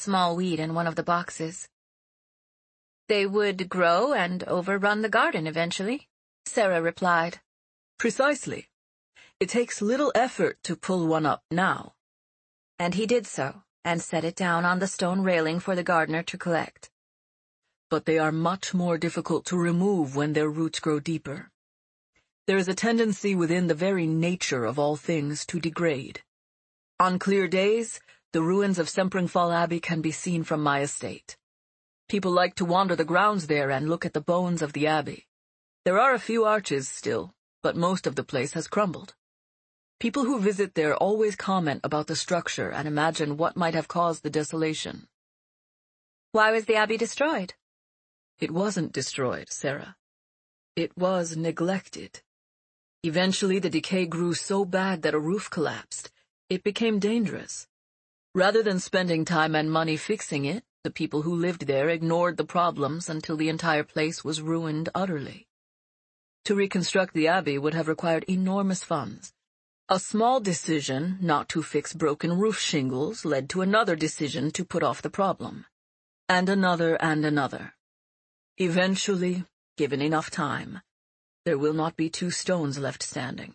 small weed in one of the boxes. "They would grow and overrun the garden eventually," Sarah replied. "Precisely. It takes little effort to pull one up now." And he did so, and set it down on the stone railing for the gardener to collect. "But they are much more difficult to remove when their roots grow deeper. There is a tendency within the very nature of all things to degrade. On clear days, the ruins of Sempringfall Abbey can be seen from my estate. People like to wander the grounds there and look at the bones of the abbey. There are a few arches still, but most of the place has crumbled. People who visit there always comment about the structure and imagine what might have caused the desolation." "Why was the abbey destroyed?" "It wasn't destroyed, Sarah. It was neglected. Eventually the decay grew so bad that a roof collapsed. It became dangerous. Rather than spending time and money fixing it, the people who lived there ignored the problems until the entire place was ruined utterly. To reconstruct the abbey would have required enormous funds. A small decision not to fix broken roof shingles led to another decision to put off the problem. And another and another. Eventually, given enough time, there will not be 2 stones left standing."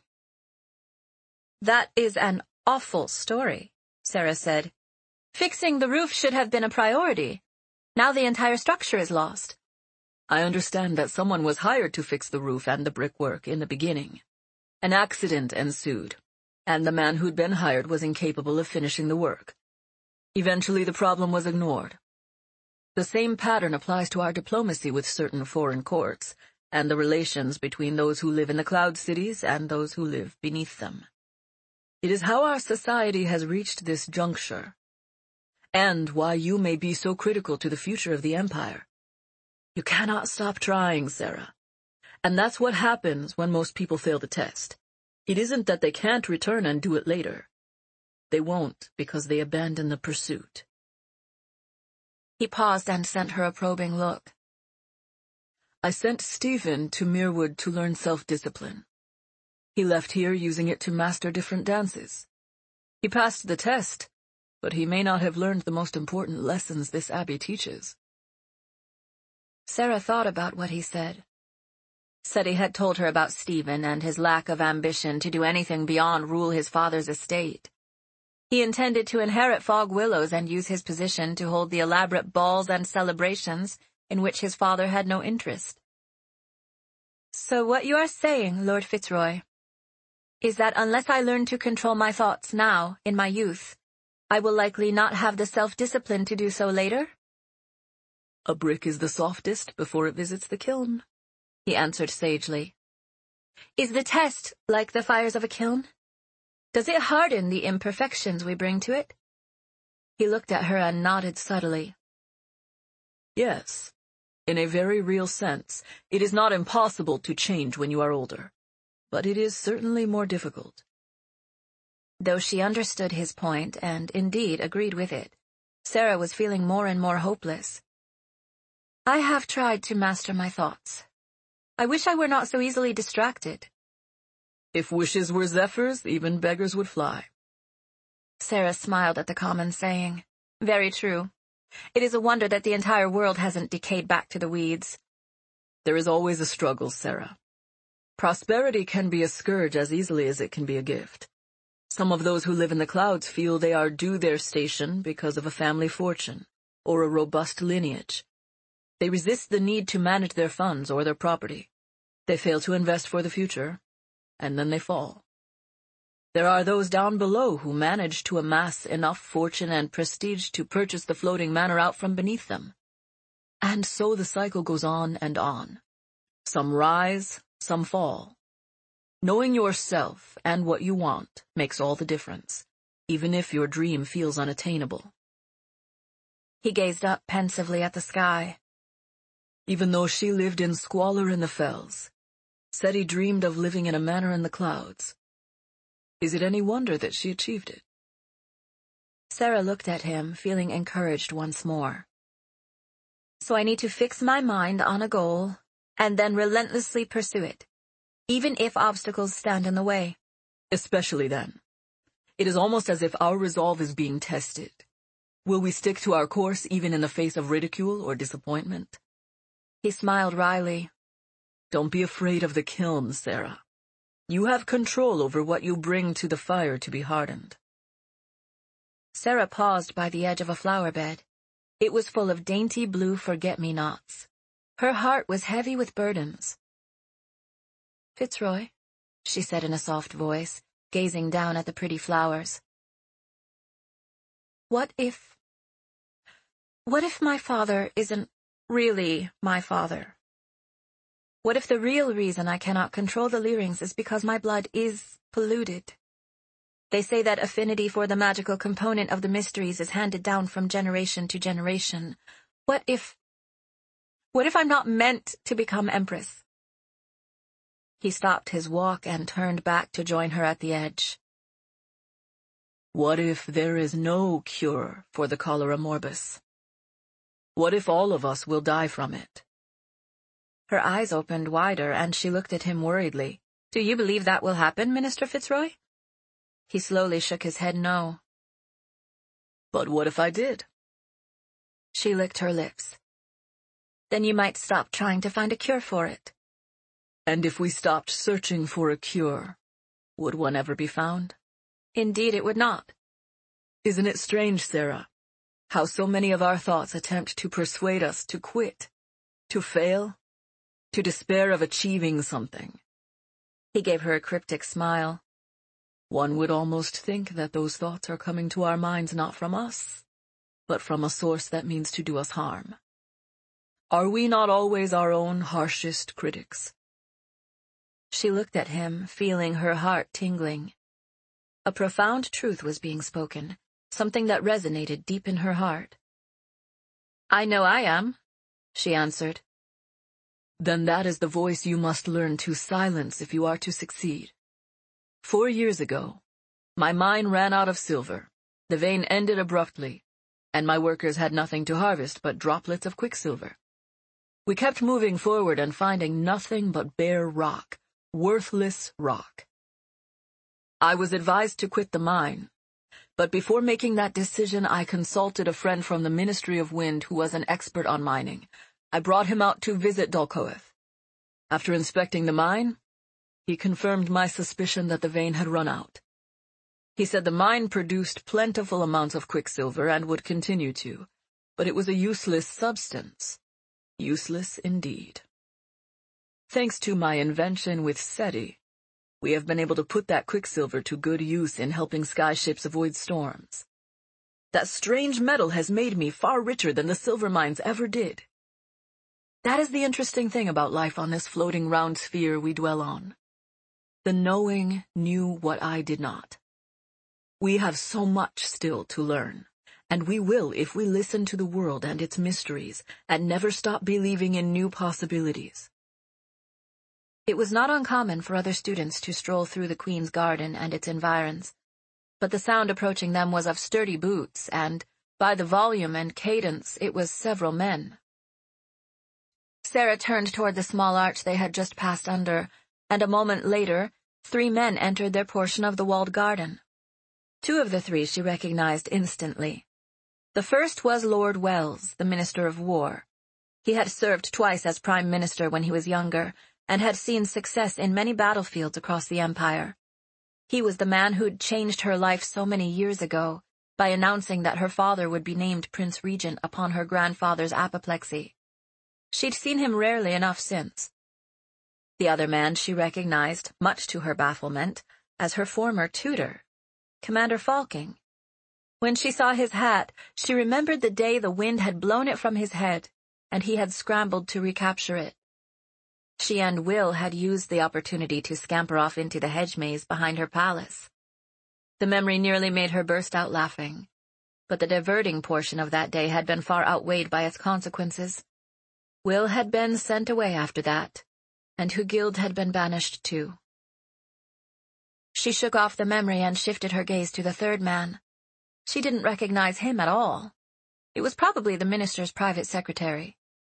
"That is an awful story," Sarah said. "Fixing the roof should have been a priority. Now the entire structure is lost." "I understand that someone was hired to fix the roof and the brickwork in the beginning. An accident ensued, and the man who'd been hired was incapable of finishing the work. Eventually the problem was ignored. The same pattern applies to our diplomacy with certain foreign courts, and the relations between those who live in the cloud cities and those who live beneath them. It is how our society has reached this juncture, and why you may be so critical to the future of the Empire. You cannot stop trying, Sarah. And that's what happens when most people fail the test. It isn't that they can't return and do it later. They won't because they abandon the pursuit." He paused and sent her a probing look. "I sent Stephen to Mirwood to learn self-discipline. He left here using it to master different dances. He passed the test, but he may not have learned the most important lessons this abbey teaches." Sarah thought about what he said. Seti had told her about Stephen and his lack of ambition to do anything beyond rule his father's estate. He intended to inherit Fog Willows and use his position to hold the elaborate balls and celebrations in which his father had no interest. "So what you are saying, Lord Fitzroy, is that unless I learn to control my thoughts now, in my youth, I will likely not have the self-discipline to do so later?" "A brick is the softest before it visits the kiln," he answered sagely. "Is the test like the fires of a kiln? Does it harden the imperfections we bring to it?" He looked at her and nodded subtly. "Yes. In a very real sense, it is not impossible to change when you are older, but it is certainly more difficult." Though she understood his point and indeed agreed with it, Sarah was feeling more and more hopeless. "I have tried to master my thoughts. I wish I were not so easily distracted." "If wishes were zephyrs, even beggars would fly." Sarah smiled at the common saying. Very true. It is a wonder that the entire world hasn't decayed back to the weeds. "There is always a struggle, Sarah. Prosperity can be a scourge as easily as it can be a gift. Some of those who live in the clouds feel they are due their station because of a family fortune, or a robust lineage. They resist the need to manage their funds or their property. They fail to invest for the future, and then they fall. There are those down below who manage to amass enough fortune and prestige to purchase the floating manor out from beneath them. And so the cycle goes on and on. Some rise, some fall. Knowing yourself and what you want makes all the difference, even if your dream feels unattainable." He gazed up pensively at the sky. Even though she lived in squalor in the fells, Seti dreamed of living in a manor in the clouds. Is it any wonder that she achieved it? Sarah looked at him, feeling encouraged once more. "So I need to fix my mind on a goal, and then relentlessly pursue it, even if obstacles stand in the way." "Especially then. It is almost as if our resolve is being tested. Will we stick to our course even in the face of ridicule or disappointment? He smiled wryly. Don't be afraid of the kiln, Sarah. You have control over what you bring to the fire to be hardened. Sarah paused by the edge of a flower bed. It was full of dainty blue forget-me-nots. Her heart was heavy with burdens. "Fitzroy," she said in a soft voice, gazing down at the pretty flowers. What if my father isn't really my father? What if the real reason I cannot control the Leerings is because my blood is polluted? They say that affinity for the magical component of the mysteries is handed down from generation to generation. What if I'm not meant to become Empress? He stopped his walk and turned back to join her at the edge. What if there is no cure for the cholera morbus? What if all of us will die from it? Her eyes opened wider, and she looked at him worriedly. Do you believe that will happen, Minister Fitzroy? He slowly shook his head no. But what if I did? She licked her lips. Then you might stop trying to find a cure for it. And if we stopped searching for a cure, would one ever be found? Indeed it would not. Isn't it strange, Sarah, how so many of our thoughts attempt to persuade us to quit, to fail, to despair of achieving something? He gave her a cryptic smile. One would almost think that those thoughts are coming to our minds not from us, but from a source that means to do us harm. Are we not always our own harshest critics? She looked at him, feeling her heart tingling. A profound truth was being spoken, something that resonated deep in her heart. I know I am, she answered. Then that is the voice you must learn to silence if you are to succeed. 4 years ago, my mine ran out of silver, the vein ended abruptly, and my workers had nothing to harvest but droplets of quicksilver. We kept moving forward and finding nothing but bare rock, worthless rock. I was advised to quit the mine, but before making that decision I consulted a friend from the Ministry of Wind who was an expert on mining. I brought him out to visit Dulkoeth. After inspecting the mine, he confirmed my suspicion that the vein had run out. He said the mine produced plentiful amounts of quicksilver and would continue to, but it was a useless substance. Useless indeed. Thanks to my invention with SETI, we have been able to put that quicksilver to good use in helping skyships avoid storms. That strange metal has made me far richer than the silver mines ever did. That is the interesting thing about life on this floating round sphere we dwell on. The knowing knew what I did not. We have so much still to learn, and we will if we listen to the world and its mysteries and never stop believing in new possibilities. It was not uncommon for other students to stroll through the Queen's Garden and its environs, but the sound approaching them was of sturdy boots, and, by the volume and cadence, it was several men. Sarah turned toward the small arch they had just passed under, and a moment later, 3 men entered their portion of the walled garden. 2 of the 3 she recognized instantly. The first was Lord Wells, the Minister of War. He had served twice as Prime Minister when he was younger, and had seen success in many battlefields across the Empire. He was the man who'd changed her life so many years ago by announcing that her father would be named Prince Regent upon her grandfather's apoplexy. She'd seen him rarely enough since. The other man she recognized, much to her bafflement, as her former tutor, Commander Falking. When she saw his hat, she remembered the day the wind had blown it from his head, and he had scrambled to recapture it. She and Will had used the opportunity to scamper off into the hedge maze behind her palace. The memory nearly made her burst out laughing, but the diverting portion of that day had been far outweighed by its consequences. Will had been sent away after that, and Hugild had been banished too. She shook off the memory and shifted her gaze to the third man. She didn't recognize him at all. It was probably the minister's private secretary.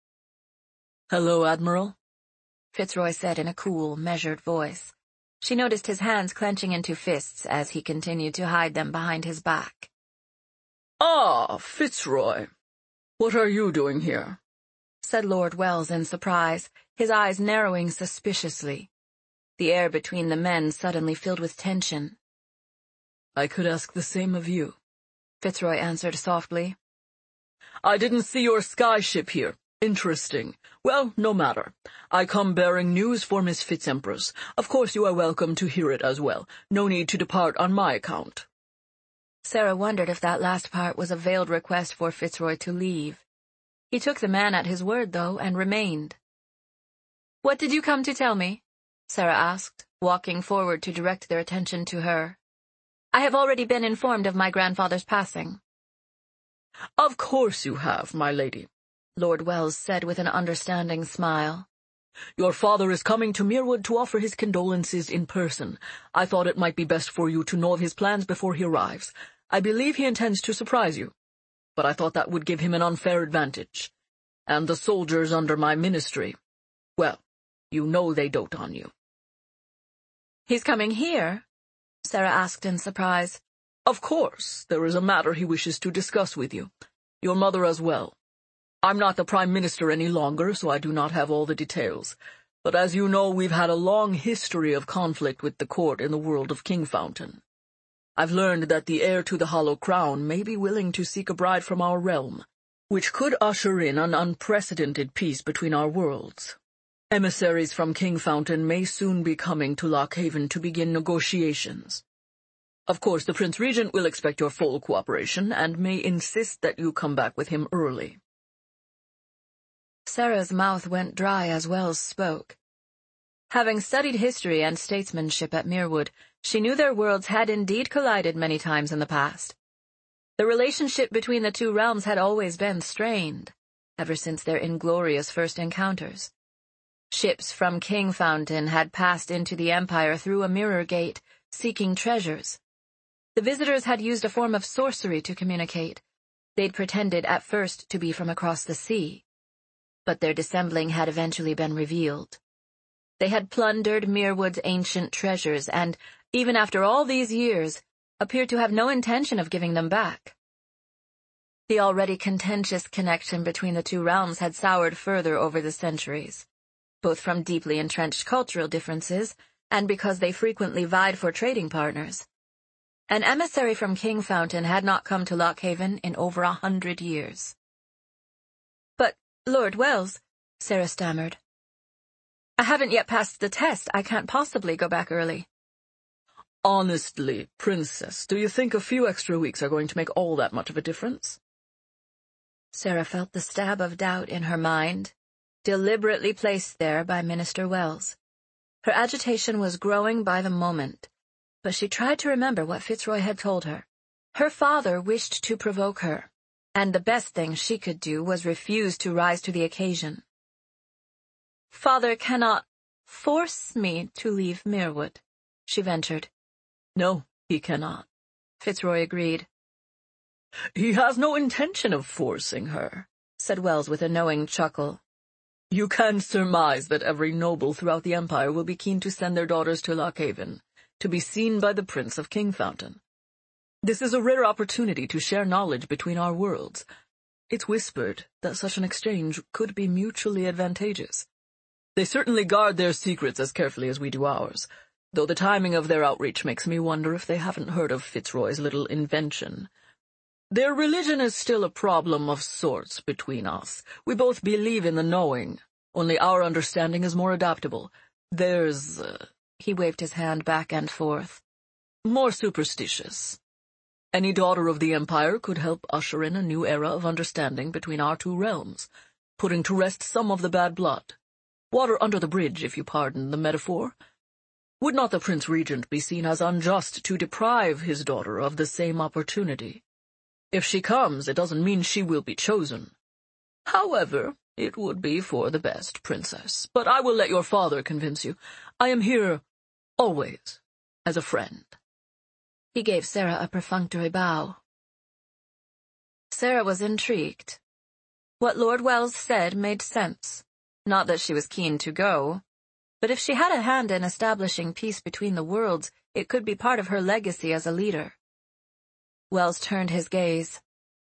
"Hello, Admiral," Fitzroy said in a cool, measured voice. She noticed his hands clenching into fists as he continued to hide them behind his back. "Ah, Fitzroy. What are you doing here?" said Lord Wells in surprise, his eyes narrowing suspiciously. The air between the men suddenly filled with tension. "I could ask the same of you," Fitzroy answered softly. "I didn't see your skyship here. Interesting. Well, no matter. I come bearing news for Miss Fitzempress. Of course you are welcome to hear it as well. No need to depart on my account." Sarah wondered if that last part was a veiled request for Fitzroy to leave. He took the man at his word, though, and remained. "What did you come to tell me?" Sarah asked, walking forward to direct their attention to her. "I have already been informed of my grandfather's passing." "Of course you have, my lady," Lord Wells said with an understanding smile. "Your father is coming to Mirwood to offer his condolences in person. I thought it might be best for you to know of his plans before he arrives. I believe he intends to surprise you, but I thought that would give him an unfair advantage. And the soldiers under my ministry, well, you know they dote on you." "He's coming here?" Sarah asked in surprise. "Of course, there is a matter he wishes to discuss with you. Your mother as well. I'm not the Prime Minister any longer, so I do not have all the details. But as you know, we've had a long history of conflict with the court in the world of Kingfountain. I've learned that the heir to the Hollow Crown may be willing to seek a bride from our realm, which could usher in an unprecedented peace between our worlds. Emissaries from Kingfountain may soon be coming to Lockhaven to begin negotiations. Of course, the Prince Regent will expect your full cooperation and may insist that you come back with him early." Sarah's mouth went dry as Wells spoke. Having studied history and statesmanship at Mirwood, she knew their worlds had indeed collided many times in the past. The relationship between the two realms had always been strained, ever since their inglorious first encounters. Ships from Kingfountain had passed into the Empire through a mirror gate, seeking treasures. The visitors had used a form of sorcery to communicate. They'd pretended at first to be from across the sea, but their dissembling had eventually been revealed. They had plundered Mirwood's ancient treasures and, even after all these years, appeared to have no intention of giving them back. The already contentious connection between the two realms had soured further over the centuries, both from deeply entrenched cultural differences and because they frequently vied for trading partners. An emissary from Kingfountain had not come to Lockhaven in over 100 years. "But, Lord Wells," Sarah stammered, "I haven't yet passed the test. I can't possibly go back early." "Honestly, Princess, do you think a few extra weeks are going to make all that much of a difference?" Sarah felt the stab of doubt in her mind, deliberately placed there by Minister Wells. Her agitation was growing by the moment, but she tried to remember what Fitzroy had told her. Her father wished to provoke her, and the best thing she could do was refuse to rise to the occasion. "Father cannot force me to leave Mirwood," she ventured. "No, he cannot," Fitzroy agreed. "He has no intention of forcing her," said Wells with a knowing chuckle. "You can surmise that every noble throughout the Empire will be keen to send their daughters to Lockhaven, to be seen by the Prince of Kingfountain. This is a rare opportunity to share knowledge between our worlds. It's whispered that such an exchange could be mutually advantageous. They certainly guard their secrets as carefully as we do ours, though the timing of their outreach makes me wonder if they haven't heard of Fitzroy's little invention. Their religion is still a problem of sorts between us. We both believe in the knowing, only our understanding is more adaptable. Theirs, he waved his hand back and forth, more superstitious. Any daughter of the Empire could help usher in a new era of understanding between our two realms, putting to rest some of the bad blood. Water under the bridge, if you pardon the metaphor. Would not the Prince Regent be seen as unjust to deprive his daughter of the same opportunity? If she comes, it doesn't mean she will be chosen. However, it would be for the best, Princess. But I will let your father convince you. I am here, always, as a friend." He gave Sarah a perfunctory bow. Sarah was intrigued. What Lord Wells said made sense. Not that she was keen to go, but if she had a hand in establishing peace between the worlds, it could be part of her legacy as a leader. Wells turned his gaze.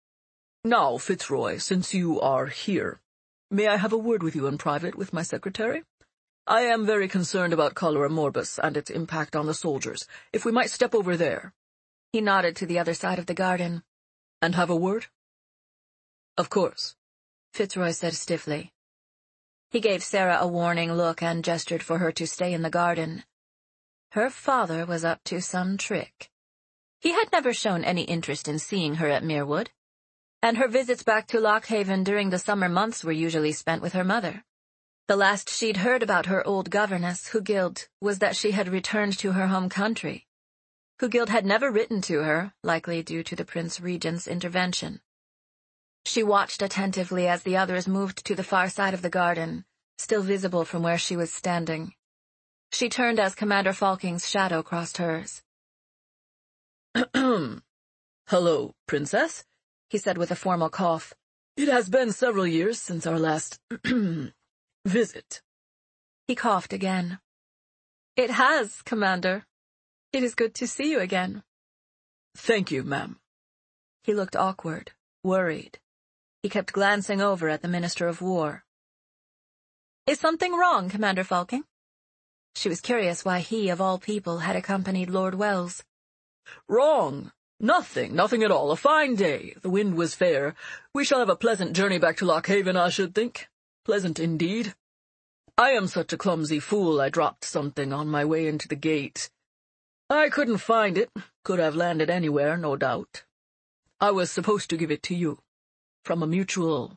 Now, Fitzroy, since you are here, may I have a word with you in private with my secretary? I am very concerned about cholera morbus and its impact on the soldiers. If we might step over there." He nodded to the other side of the garden. "And have a word?" "Of course," Fitzroy said stiffly. He gave Sarah a warning look and gestured for her to stay in the garden. Her father was up to some trick. He had never shown any interest in seeing her at Merewood, and her visits back to Lockhaven during the summer months were usually spent with her mother. The last she'd heard about her old governess, Hugild, was that she had returned to her home country. Hugild had never written to her, likely due to the Prince Regent's intervention. She watched attentively as the others moved to the far side of the garden, still visible from where she was standing. She turned as Commander Falking's shadow crossed hers. "Hello, Princess," he said with a formal cough. "It has been several years since our last visit." He coughed again. "It has, Commander. It is good to see you again." "Thank you, ma'am." He looked awkward, worried. He kept glancing over at the Minister of War. "Is something wrong, Commander Falking?" She was curious why he, of all people, had accompanied Lord Wells. "Wrong. Nothing at all. A fine day. The wind was fair. We shall have a pleasant journey back to Lockhaven, I should think. Pleasant indeed. I am such a clumsy fool I dropped something on my way into the gate. I couldn't find it. Could have landed anywhere, no doubt. I was supposed to give it to you. From a mutual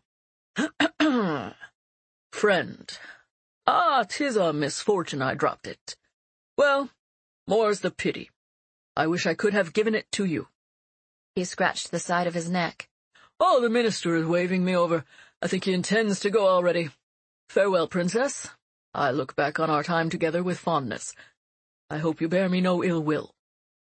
friend. 'Tis a misfortune I dropped it. Well, more's the pity. I wish I could have given it to you." He scratched the side of his neck. "Oh, the minister is waving me over. I think he intends to go already. Farewell, Princess. I look back on our time together with fondness. I hope you bear me no ill will."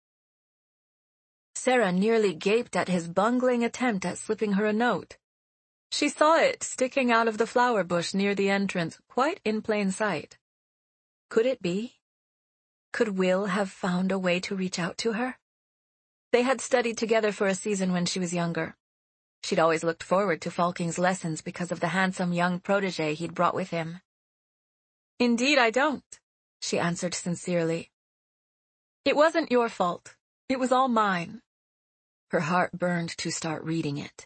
Sarah nearly gaped at his bungling attempt at slipping her a note. She saw it sticking out of the flower bush near the entrance, quite in plain sight. Could it be? Could Will have found a way to reach out to her? They had studied together for a season when she was younger. She'd always looked forward to Falking's lessons because of the handsome young protégé he'd brought with him. "Indeed I don't," she answered sincerely. "It wasn't your fault. It was all mine." Her heart burned to start reading it.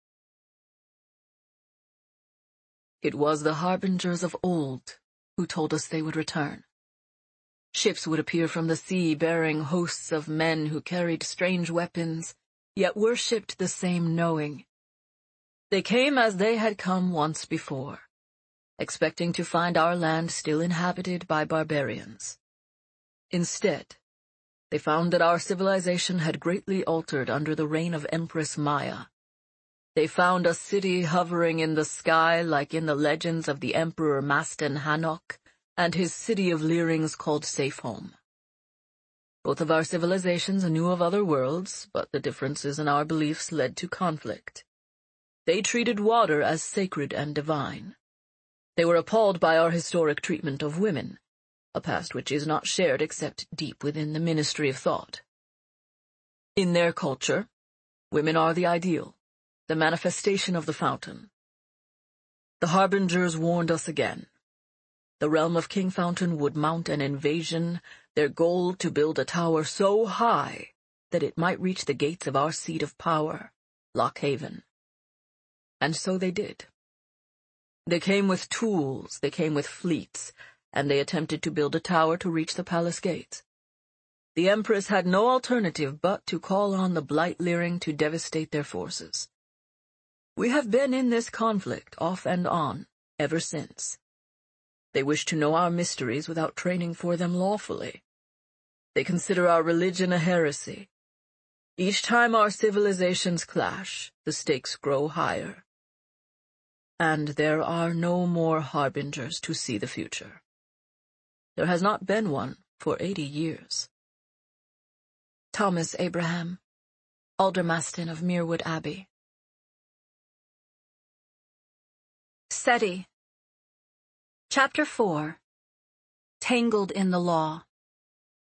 "It was the harbingers of old who told us they would return. Ships would appear from the sea bearing hosts of men who carried strange weapons, yet worshipped the same knowing. They came as they had come once before, expecting to find our land still inhabited by barbarians. Instead, they found that our civilization had greatly altered under the reign of Empress Maya. They found a city hovering in the sky like in the legends of the Emperor Mastin Hanok and his city of Leerings called Safehome. Both of our civilizations knew of other worlds, but the differences in our beliefs led to conflict. They treated water as sacred and divine. They were appalled by our historic treatment of women, a past which is not shared except deep within the Ministry of Thought. In their culture, women are the ideal, the manifestation of the fountain. The harbingers warned us again. The realm of King Fountain would mount an invasion, their goal to build a tower so high that it might reach the gates of our seat of power, Lockhaven. And so they did. They came with tools, they came with fleets, and they attempted to build a tower to reach the palace gates. The Empress had no alternative but to call on the Blight Leering to devastate their forces. We have been in this conflict, off and on, ever since. They wish to know our mysteries without training for them lawfully. They consider our religion a heresy. Each time our civilizations clash, the stakes grow higher. And there are no more harbingers to see the future. There has not been one for 80 years. Thomas Abraham, Aldermaston of Merewood Abbey. SETI. Chapter 4. Tangled in the Law.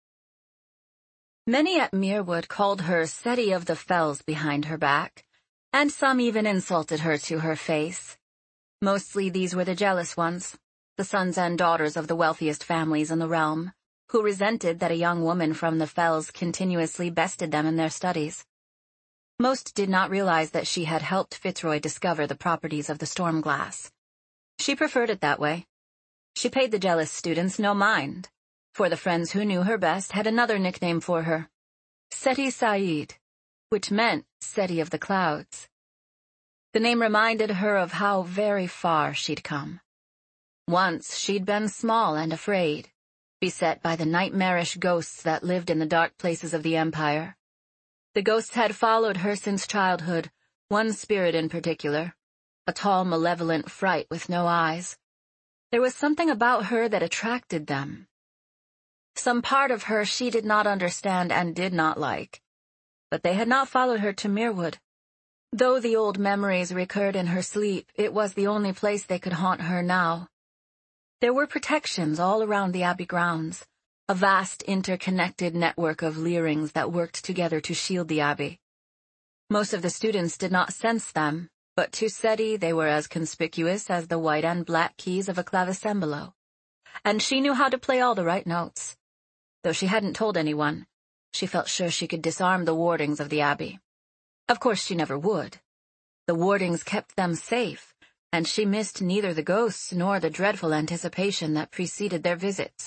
Many at Merewood called her Seti of the Fells behind her back, And some even insulted her to her face. Mostly these were the jealous ones, the sons and daughters of the wealthiest families in the realm, who resented that a young woman from the Fells continuously bested them in their studies. Most did not realize that she had helped Fitzroy discover the properties of the storm glass. She preferred it that way. She paid the jealous students no mind, for the friends who knew her best had another nickname for her, Seti Said, which meant Seti of the Clouds. The name reminded her of how very far she'd come. Once she'd been small and afraid, beset by the nightmarish ghosts that lived in the dark places of the Empire. The ghosts had followed her since childhood, one spirit in particular, a tall, malevolent fright with no eyes. There was something about her that attracted them. Some part of her she did not understand and did not like, but they had not followed her to Mirwood. Though the old memories recurred in her sleep, it was the only place they could haunt her now. There were protections all around the Abbey grounds, a vast interconnected network of leerings that worked together to shield the Abbey. Most of the students did not sense them, but to Seti they were as conspicuous as the white and black keys of a clavicembalo. And she knew how to play all the right notes. Though she hadn't told anyone, she felt sure she could disarm the wardings of the Abbey. Of course she never would. The wardings kept them safe, and she missed neither the ghosts nor the dreadful anticipation that preceded their visits.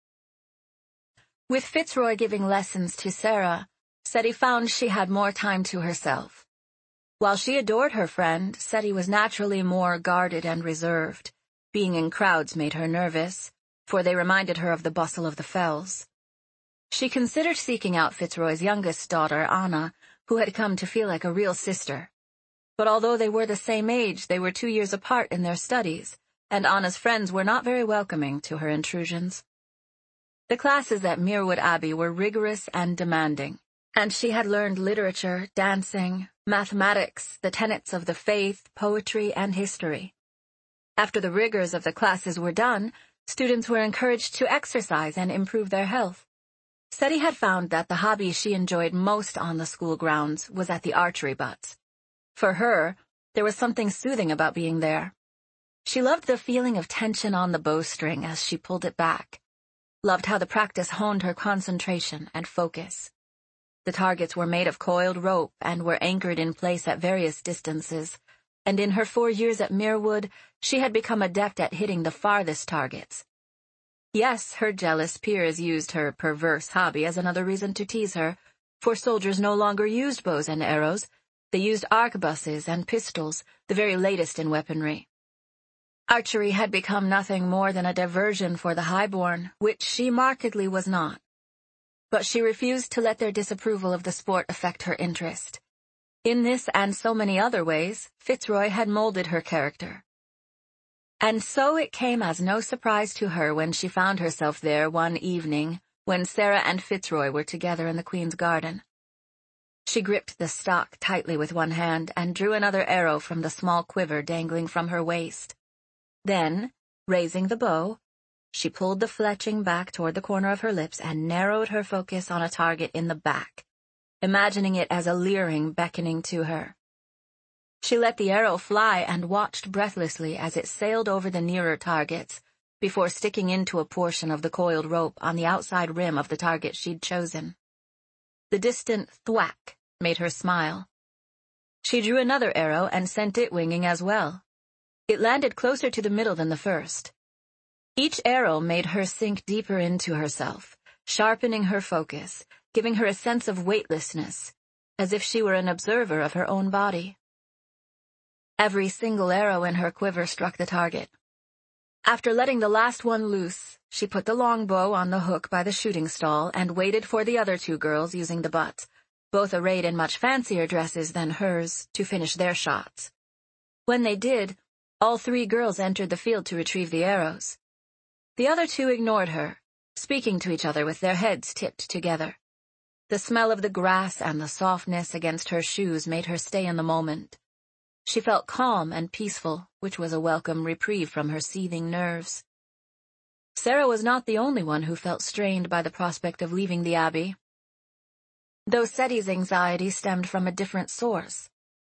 With Fitzroy giving lessons to Sarah, Seti found she had more time to herself. While she adored her friend, Seti was naturally more guarded and reserved. Being in crowds made her nervous, for they reminded her of the bustle of the Fells. She considered seeking out Fitzroy's youngest daughter, Anna, who had come to feel like a real sister. But although they were the same age, they were 2 years apart in their studies, and Anna's friends were not very welcoming to her intrusions. The classes at Mirwood Abbey were rigorous and demanding, and she had learned literature, dancing, mathematics, the tenets of the faith, poetry, and history. After the rigors of the classes were done, students were encouraged to exercise and improve their health. Seti had found that the hobby she enjoyed most on the school grounds was at the archery butts. For her, there was something soothing about being there. She loved the feeling of tension on the bowstring as she pulled it back, loved how the practice honed her concentration and focus. The targets were made of coiled rope and were anchored in place at various distances, and in her 4 years at Mirwood, she had become adept at hitting the farthest targets. Yes, her jealous peers used her perverse hobby as another reason to tease her, for soldiers no longer used bows and arrows. They used arquebuses and pistols, the very latest in weaponry. Archery had become nothing more than a diversion for the highborn, which she markedly was not. But she refused to let their disapproval of the sport affect her interest. In this and so many other ways, Fitzroy had molded her character. And so it came as no surprise to her when she found herself there one evening when Sarah and Fitzroy were together in the Queen's garden. She gripped the stock tightly with one hand and drew another arrow from the small quiver dangling from her waist. Then, raising the bow, she pulled the fletching back toward the corner of her lips and narrowed her focus on a target in the back, imagining it as a leering beckoning to her. She let the arrow fly and watched breathlessly as it sailed over the nearer targets, before sticking into a portion of the coiled rope on the outside rim of the target she'd chosen. The distant thwack made her smile. She drew another arrow and sent it winging as well. It landed closer to the middle than the first. Each arrow made her sink deeper into herself, sharpening her focus, giving her a sense of weightlessness, as if she were an observer of her own body. Every single arrow in her quiver struck the target. After letting the last one loose, she put the longbow on the hook by the shooting stall and waited for the other 2 girls using the butts, both arrayed in much fancier dresses than hers, to finish their shots. When they did, all 3 girls entered the field to retrieve the arrows. The other 2 ignored her, speaking to each other with their heads tipped together. The smell of the grass and the softness against her shoes made her stay in the moment. She felt calm and peaceful, which was a welcome reprieve from her seething nerves. Sarah was not the only one who felt strained by the prospect of leaving the Abbey. Though Seti's anxiety stemmed from a different source.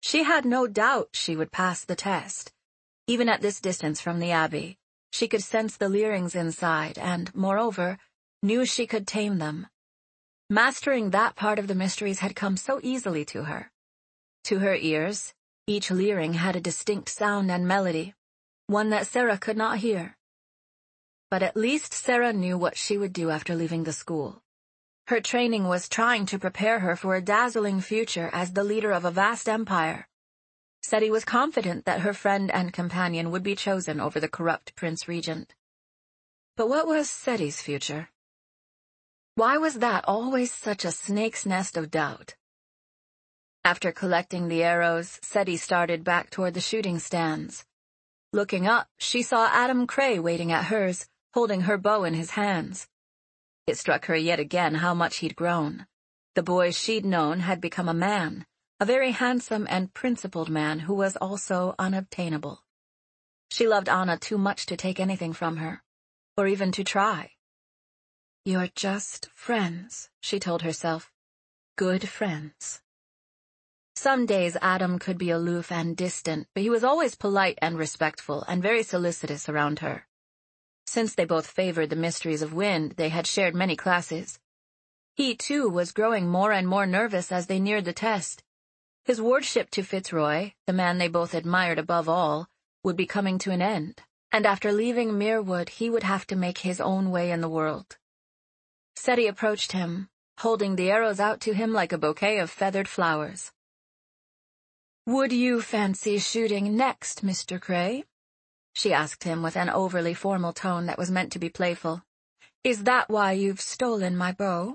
She had no doubt she would pass the test. Even at this distance from the Abbey, she could sense the leerings inside and, moreover, knew she could tame them. Mastering that part of the mysteries had come so easily to her. To her ears, each leering had a distinct sound and melody, one that Sarah could not hear. But at least Sarah knew what she would do after leaving the school. Her training was trying to prepare her for a dazzling future as the leader of a vast empire. Seti was confident that her friend and companion would be chosen over the corrupt Prince Regent. But what was Seti's future? Why was that always such a snake's nest of doubt? After collecting the arrows, Seti started back toward the shooting stands. Looking up, she saw Adam Cray waiting at hers, holding her bow in his hands. It struck her yet again how much he'd grown. The boy she'd known had become a man, a very handsome and principled man who was also unobtainable. She loved Anna too much to take anything from her, or even to try. "You're just friends," she told herself. "Good friends." Some days Adam could be aloof and distant, but he was always polite and respectful and very solicitous around her. Since they both favored the mysteries of wind, they had shared many classes. He, too, was growing more and more nervous as they neared the test. His wardship to Fitzroy, the man they both admired above all, would be coming to an end, and after leaving Muirwood he would have to make his own way in the world. Seti approached him, holding the arrows out to him like a bouquet of feathered flowers. "Would you fancy shooting next, Mr. Cray?" she asked him with an overly formal tone that was meant to be playful. "Is that why you've stolen my bow?"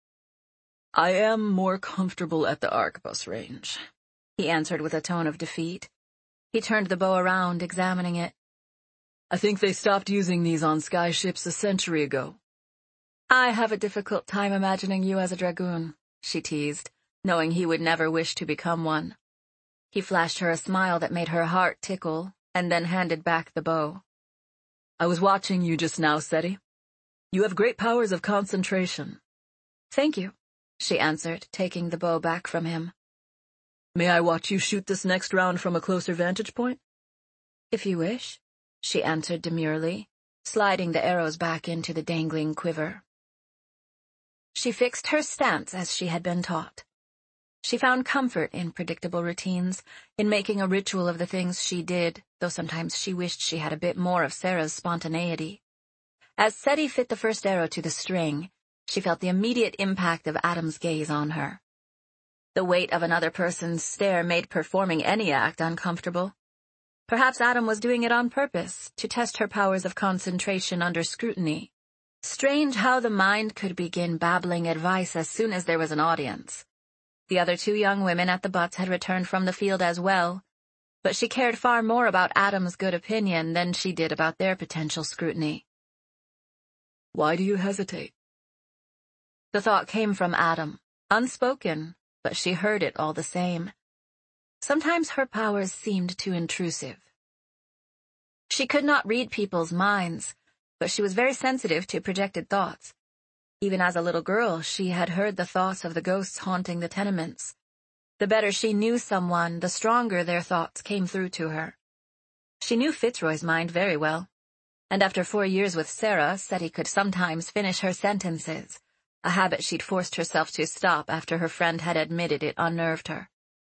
"I am more comfortable at the arquebus range," he answered with a tone of defeat. He turned the bow around, examining it. "I think they stopped using these on sky ships a century ago." "I have a difficult time imagining you as a dragoon," she teased, knowing he would never wish to become one. He flashed her a smile that made her heart tickle, and then handed back the bow. "I was watching you just now, Seti. You have great powers of concentration." "Thank you," she answered, taking the bow back from him. "May I watch you shoot this next round from a closer vantage point?" "If you wish," she answered demurely, sliding the arrows back into the dangling quiver. She fixed her stance as she had been taught. She found comfort in predictable routines, in making a ritual of the things she did, though sometimes she wished she had a bit more of Sarah's spontaneity. As Seti fit the first arrow to the string, she felt the immediate impact of Adam's gaze on her. The weight of another person's stare made performing any act uncomfortable. Perhaps Adam was doing it on purpose, to test her powers of concentration under scrutiny. Strange how the mind could begin babbling advice as soon as there was an audience. The other two young women at the butts had returned from the field as well, but she cared far more about Adam's good opinion than she did about their potential scrutiny. "Why do you hesitate?" The thought came from Adam, unspoken, but she heard it all the same. Sometimes her powers seemed too intrusive. She could not read people's minds, but she was very sensitive to projected thoughts. Even as a little girl, she had heard the thoughts of the ghosts haunting the tenements. The better she knew someone, the stronger their thoughts came through to her. She knew Fitzroy's mind very well, and after 4 years with Sarah, Seti could sometimes finish her sentences, a habit she'd forced herself to stop after her friend had admitted it unnerved her.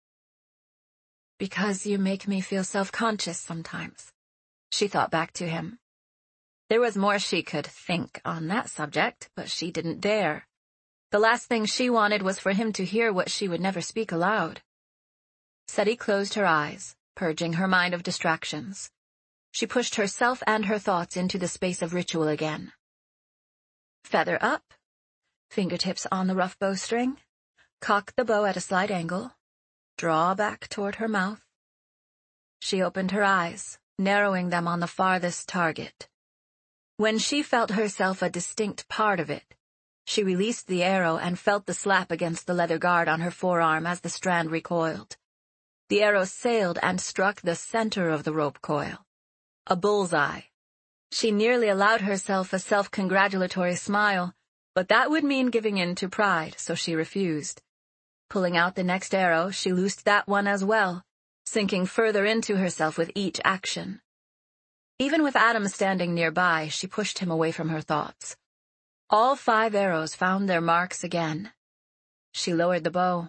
"Because you make me feel self-conscious sometimes," she thought back to him. There was more she could think on that subject, but she didn't dare. The last thing she wanted was for him to hear what she would never speak aloud. Seti closed her eyes, purging her mind of distractions. She pushed herself and her thoughts into the space of ritual again. Feather up, fingertips on the rough bowstring, cock the bow at a slight angle, draw back toward her mouth. She opened her eyes, narrowing them on the farthest target. When she felt herself a distinct part of it, she released the arrow and felt the slap against the leather guard on her forearm as the strand recoiled. The arrow sailed and struck the center of the rope coil. A bullseye. She nearly allowed herself a self-congratulatory smile, but that would mean giving in to pride, so she refused. Pulling out the next arrow, she loosed that one as well, sinking further into herself with each action. Even with Adam standing nearby, she pushed him away from her thoughts. All 5 arrows found their marks again. She lowered the bow.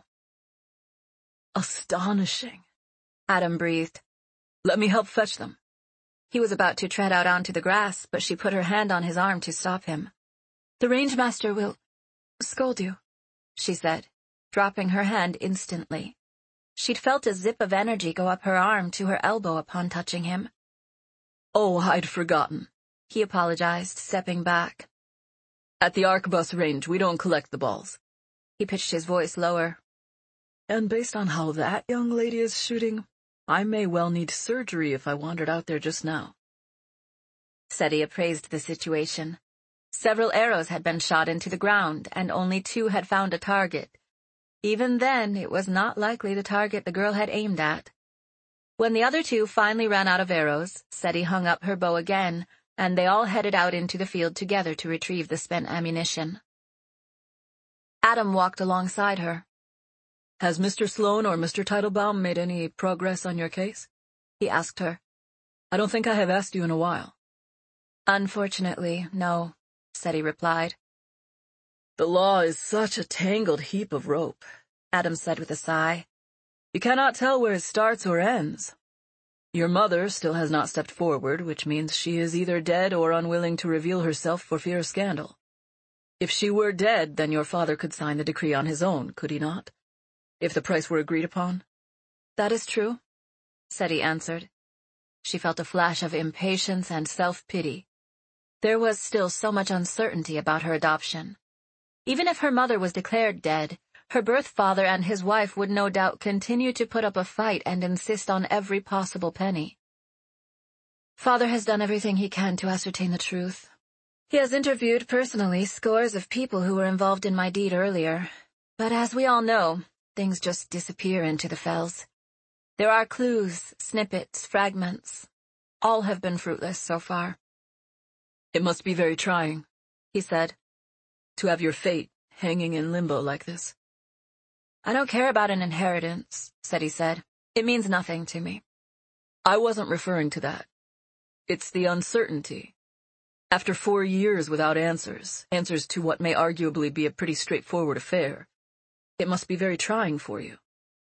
"Astonishing," Adam breathed. "Let me help fetch them." He was about to tread out onto the grass, but she put her hand on his arm to stop him. "The rangemaster will scold you," she said, dropping her hand instantly. She'd felt a zip of energy go up her arm to her elbow upon touching him. "Oh, I'd forgotten," he apologized, stepping back. "At the arquebus range, we don't collect the balls." He pitched his voice lower. "And based on how that young lady is shooting, I may well need surgery if I wandered out there just now." Seti appraised the situation. Several arrows had been shot into the ground, and only 2 had found a target. Even then, it was not likely the target the girl had aimed at. When the other 2 finally ran out of arrows, Seti hung up her bow again, and they all headed out into the field together to retrieve the spent ammunition. Adam walked alongside her. "Has Mr. Sloan or Mr. Teitelbaum made any progress on your case?" he asked her. "I don't think I have asked you in a while." "Unfortunately, no," Seti replied. "The law is such a tangled heap of rope," Adam said with a sigh. "You cannot tell where it starts or ends. Your mother still has not stepped forward, which means she is either dead or unwilling to reveal herself for fear of scandal. If she were dead, then your father could sign the decree on his own, could he not? If the price were agreed upon?" "That is true," Seti answered. She felt a flash of impatience and self-pity. There was still so much uncertainty about her adoption. Even if her mother was declared dead, her birth father and his wife would no doubt continue to put up a fight and insist on every possible penny. "Father has done everything he can to ascertain the truth. He has interviewed personally scores of people who were involved in my deed earlier, but as we all know, things just disappear into the fells. There are clues, snippets, fragments. All have been fruitless so far." "It must be very trying," he said, "to have your fate hanging in limbo like this." "I don't care about an inheritance," Seti said. "It means nothing to me." "I wasn't referring to that. It's the uncertainty. After 4 years without answers to what may arguably be a pretty straightforward affair, it must be very trying for you."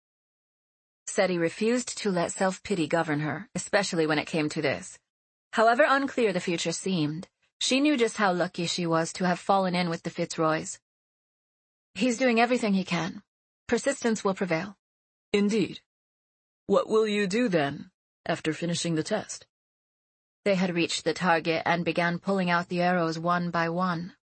Seti refused to let self-pity govern her, especially when it came to this. However unclear the future seemed, she knew just how lucky she was to have fallen in with the Fitzroys. "He's doing everything he can. Persistence will prevail." "Indeed. What will you do, then, after finishing the test?" They had reached the target and began pulling out the arrows one by one.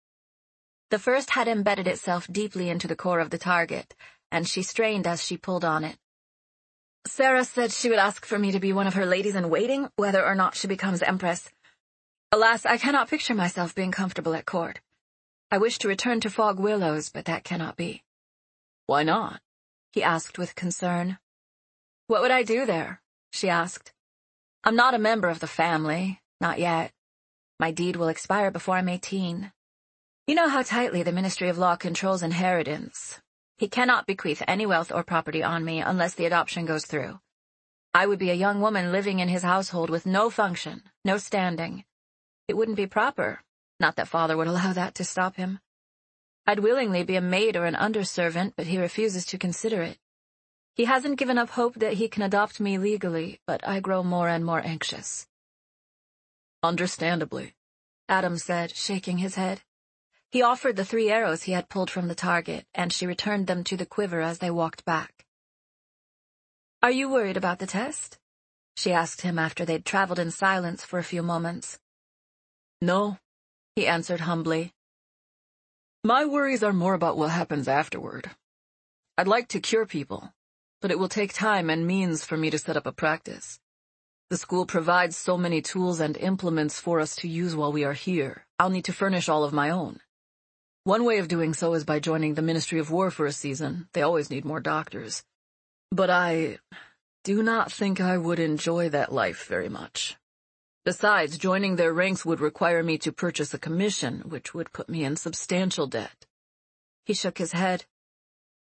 The first had embedded itself deeply into the core of the target, and she strained as she pulled on it. "Sarah said she would ask for me to be one of her ladies-in-waiting, whether or not she becomes empress. Alas, I cannot picture myself being comfortable at court. I wish to return to Fog Willows, but that cannot be." "Why not?" he asked with concern. "What would I do there?" she asked. "I'm not a member of the family, not yet. My deed will expire before I'm 18. You know how tightly the Ministry of Law controls inheritance. He cannot bequeath any wealth or property on me unless the adoption goes through. I would be a young woman living in his household with no function, no standing. It wouldn't be proper, not that father would allow that to stop him. I'd willingly be a maid or an underservant, but he refuses to consider it. He hasn't given up hope that he can adopt me legally, but I grow more and more anxious." "Understandably," Adam said, shaking his head. He offered the 3 arrows he had pulled from the target, and she returned them to the quiver as they walked back. "Are you worried about the test?" she asked him after they'd traveled in silence for a few moments. "No," he answered humbly. "My worries are more about what happens afterward. I'd like to cure people, but it will take time and means for me to set up a practice. The school provides so many tools and implements for us to use while we are here. I'll need to furnish all of my own. One way of doing so is by joining the Ministry of War for a season. They always need more doctors. But I do not think I would enjoy that life very much. Besides, joining their ranks would require me to purchase a commission, which would put me in substantial debt." He shook his head.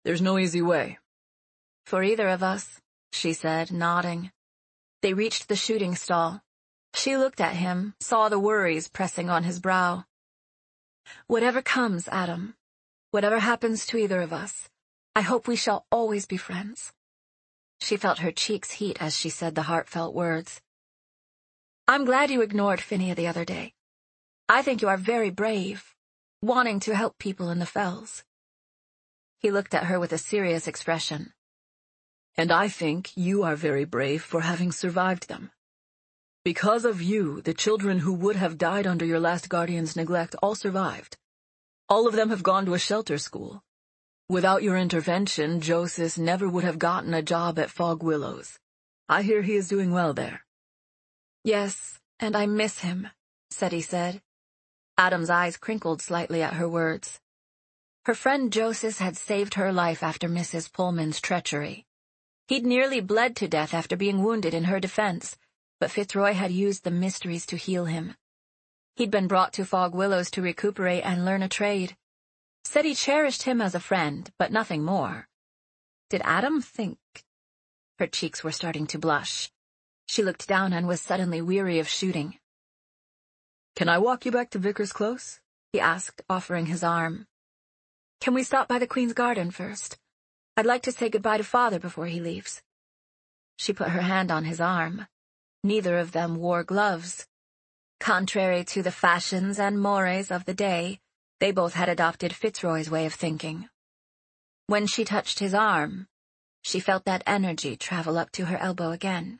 There's no easy way. For either of us, she said, nodding. They reached the shooting stall. She looked at him, saw the worries pressing on his brow. Whatever comes, Adam, whatever happens to either of us, I hope we shall always be friends. She felt her cheeks heat as she said the heartfelt words. I'm glad you ignored Finia the other day. I think you are very brave, wanting to help people in the fells. He looked at her with a serious expression. And I think you are very brave for having survived them. Because of you, the children who would have died under your last guardian's neglect all survived. All of them have gone to a shelter school. Without your intervention, Joseph never would have gotten a job at Fog Willows. I hear he is doing well there. Yes, and I miss him, Seti said. Adam's eyes crinkled slightly at her words. Her friend Joseph had saved her life after Mrs. Pullman's treachery. He'd nearly bled to death after being wounded in her defense, but Fitzroy had used the mysteries to heal him. He'd been brought to Fog Willows to recuperate and learn a trade. Seti cherished him as a friend, but nothing more. Did Adam think? Her cheeks were starting to blush. She looked down and was suddenly weary of shooting. Can I walk you back to Vickers Close? He asked, offering his arm. Can we stop by the Queen's Garden first? I'd like to say goodbye to Father before he leaves. She put her hand on his arm. Neither of them wore gloves. Contrary to the fashions and mores of the day, they both had adopted Fitzroy's way of thinking. When she touched his arm, she felt that energy travel up to her elbow again.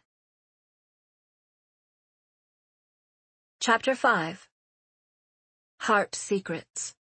Chapter 5. Heart Secrets.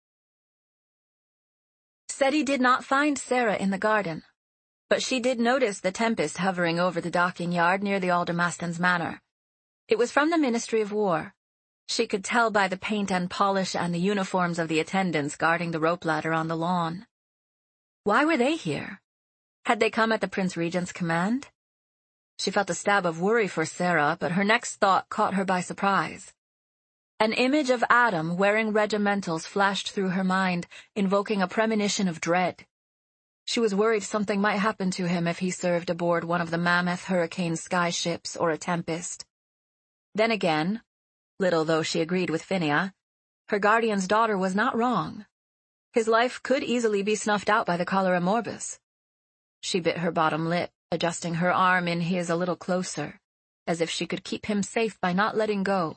Seti did not find Sarah in the garden, but she did notice the Tempest hovering over the docking yard near the Aldermaston's manor. It was from the Ministry of War. She could tell by the paint and polish and the uniforms of the attendants guarding the rope ladder on the lawn. Why were they here? Had they come at the Prince Regent's command? She felt a stab of worry for Sarah, but her next thought caught her by surprise. An image of Adam wearing regimentals flashed through her mind, invoking a premonition of dread. She was worried something might happen to him if he served aboard one of the mammoth Hurricane skyships or a Tempest. Then again, little though she agreed with Finia, her guardian's daughter was not wrong. His life could easily be snuffed out by the cholera morbus. She bit her bottom lip, adjusting her arm in his a little closer, as if she could keep him safe by not letting go.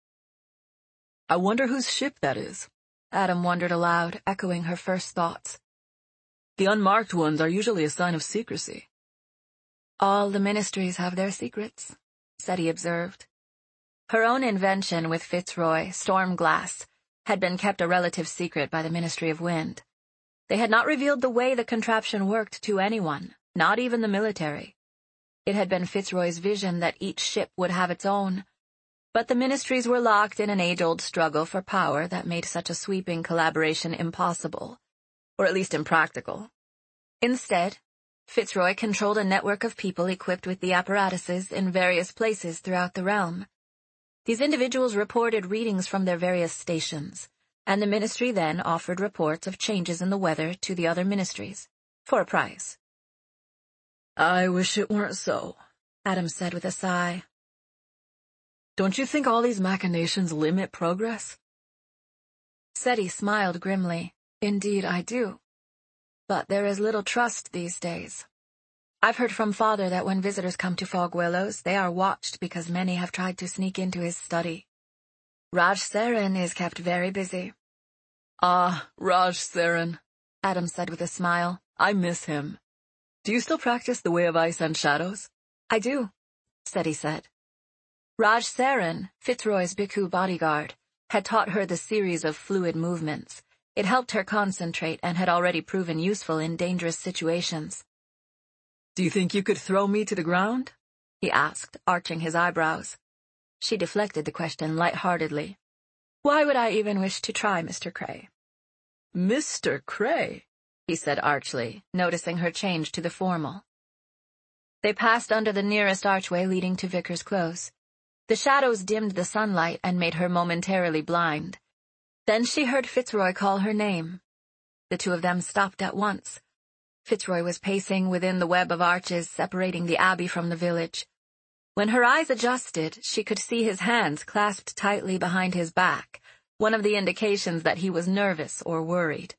I wonder whose ship that is, Adam wondered aloud, echoing her first thoughts. The unmarked ones are usually a sign of secrecy. All the ministries have their secrets, Seti observed. Her own invention with Fitzroy, Stormglass, had been kept a relative secret by the Ministry of Wind. They had not revealed the way the contraption worked to anyone, not even the military. It had been Fitzroy's vision that each ship would have its own, but the ministries were locked in an age-old struggle for power that made such a sweeping collaboration impossible, or at least impractical. Instead, Fitzroy controlled a network of people equipped with the apparatuses in various places throughout the realm. These individuals reported readings from their various stations, and the ministry then offered reports of changes in the weather to the other ministries, for a price. I wish it weren't so, Adam said with a sigh. Don't you think all these machinations limit progress? Seti smiled grimly. Indeed, I do. But there is little trust these days. I've heard from Father that when visitors come to Fog Willows, they are watched because many have tried to sneak into his study. Raj Saren is kept very busy. Ah, Raj Saren, Adam said with a smile. I miss him. Do you still practice the Way of Ice and Shadows? I do, Seti said. Raj Saren, Fitzroy's Bhikkhu bodyguard, had taught her the series of fluid movements. It helped her concentrate and had already proven useful in dangerous situations. Do you think you could throw me to the ground? He asked, arching his eyebrows. She deflected the question lightheartedly. Why would I even wish to try, Mr. Cray? Mr. Cray, he said archly, noticing her change to the formal. They passed under the nearest archway leading to Vickers Close. The shadows dimmed the sunlight and made her momentarily blind. Then she heard Fitzroy call her name. The two of them stopped at once. Fitzroy was pacing within the web of arches separating the abbey from the village. When her eyes adjusted, she could see his hands clasped tightly behind his back, one of the indications that he was nervous or worried.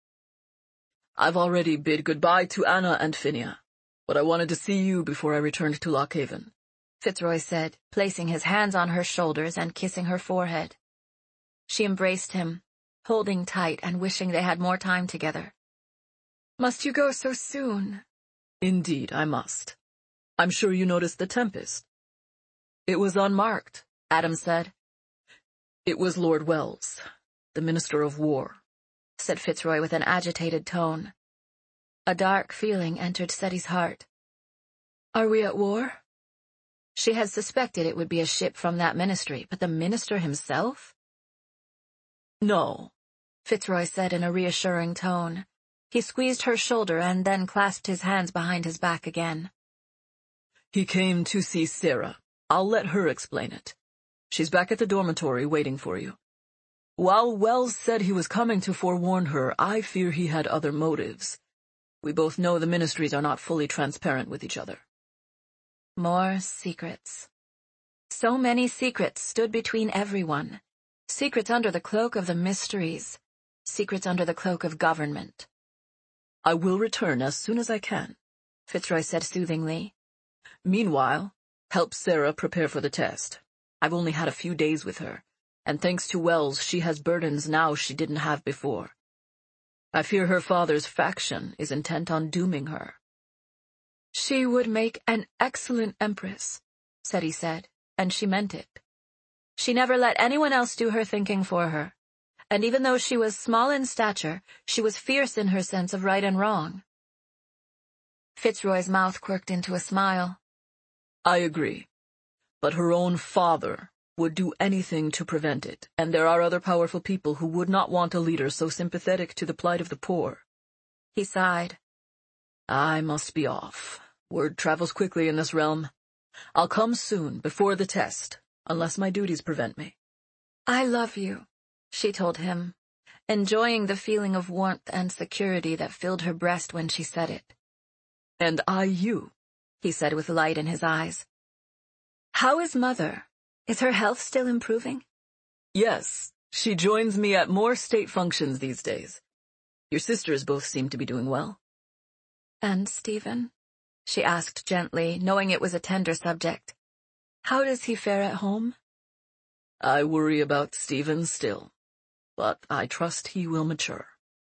"I've already bid goodbye to Anna and Phinia, but I wanted to see you before I returned to Lockhaven," Fitzroy said, placing his hands on her shoulders and kissing her forehead. She embraced him, holding tight and wishing they had more time together. "Must you go so soon?" "Indeed, I must. I'm sure you noticed the tempest." "It was unmarked," Adam said. "It was Lord Wells, the Minister of War," said Fitzroy with an agitated tone. A dark feeling entered Seti's heart. "Are we at war?" She had suspected it would be a ship from that ministry, but the minister himself? "No," Fitzroy said in a reassuring tone. He squeezed her shoulder and then clasped his hands behind his back again. "He came to see Sarah. I'll let her explain it. She's back at the dormitory waiting for you. While Wells said he was coming to forewarn her, I fear he had other motives. We both know the ministries are not fully transparent with each other." More secrets. So many secrets stood between everyone. Secrets under the cloak of the mysteries. Secrets under the cloak of government. "I will return as soon as I can," Fitzroy said soothingly. "Meanwhile, help Sarah prepare for the test. I've only had a few days with her, and thanks to Wells she has burdens now she didn't have before. I fear her father's faction is intent on dooming her." "She would make an excellent empress," Seti said, and she meant it. She never let anyone else do her thinking for her, and even though she was small in stature, she was fierce in her sense of right and wrong. Fitzroy's mouth quirked into a smile. "I agree, but her own father would do anything to prevent it, and there are other powerful people who would not want a leader so sympathetic to the plight of the poor." He sighed. "I must be off. Word travels quickly in this realm. I'll come soon, before the test, unless my duties prevent me." "I love you," she told him, enjoying the feeling of warmth and security that filled her breast when she said it. "And I you," he said with light in his eyes. "How is Mother? Is her health still improving?" "Yes, she joins me at more state functions these days. Your sisters both seem to be doing well." "And Stephen?" she asked gently, knowing it was a tender subject. "How does he fare at home?" "I worry about Stephen still, but I trust he will mature."